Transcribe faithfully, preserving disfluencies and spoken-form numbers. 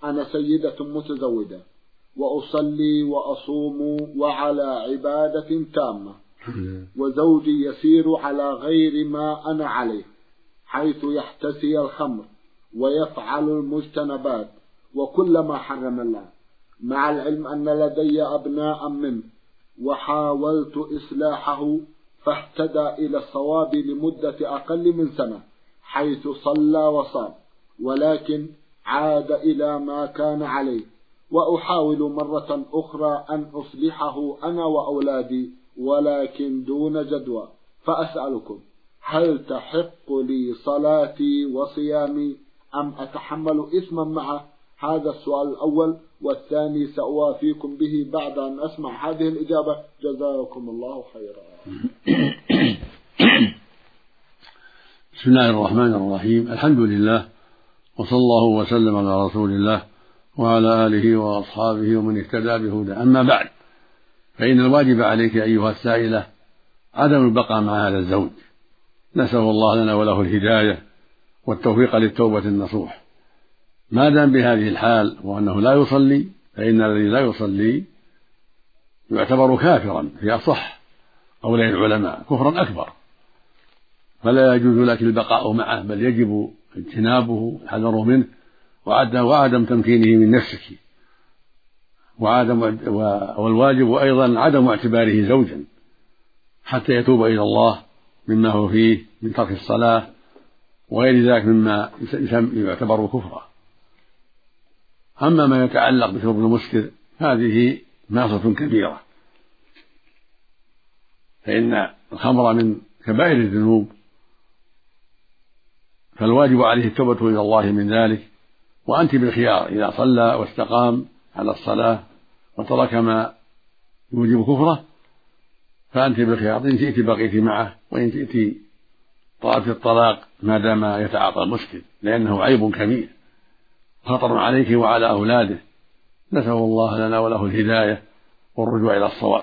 أنا سيدة متزوجة وأصلي وأصوم وعلى عبادة تامة، وزوجي يسير على غير ما أنا عليه، حيث يحتسي الخمر ويفعل المجتنبات وكل ما حرم الله، مع العلم أن لدي أبناء منه، وحاولت إصلاحه فاهتدى إلى الصواب لمدة أقل من سنة حيث صلى وصام، ولكن عاد إلى ما كان عليه، وأحاول مرة أخرى أن أصلحه أنا وأولادي ولكن دون جدوى، فأسألكم هل تحق لي صلاتي وصيامي أم أتحمل إثما معه؟ هذا السؤال الأول، والثاني سأوافيكم به بعد أن أسمع هذه الإجابة. جزاكم الله خيرا. بسم الله الرحمن الرحيم. الحمد لله، وصلى الله وسلم على رسول الله وعلى آله وأصحابه ومن اهتدى بهداه. أما بعد، فإن الواجب عليك أيها السائلة عدم البقاء مع هذا الزوج. نسأل الله لنا وله الهداية والتوفيق للتوبة النصوح. ما دام بهذه الحال وأنه لا يصلي، فإن الذي لا يصلي يعتبر كافرا في أصح قولي العلماء، كفرا أكبر، فلا يجوز لك البقاء معه، بل يجب اجتنابه الحذر منه وعدم تمكينه من نفسك، وعدم والواجب أيضا عدم اعتباره زوجا حتى يتوب إلى الله مما هو فيه من ترك الصلاة وغير ذلك مما يعتبر كفرا. أما ما يتعلق بشرب المسكر هذه معصية كبيرة، فإن الخمر من كبائر الذنوب، فالواجب عليه التوبة إلى الله من ذلك، وأنت بالخيار إذا صلى واستقام على الصلاة وترك ما يوجب كفره فأنت بالخيار، إن شئت بقيت معه، وإن شئت طلبت الطلاق ما دام يتعاطى المسكر، لأنه عيب كبير خطر عليك وعلى أولاده. نسأل الله لنا وله الهداية والرجوع إلى الصواب.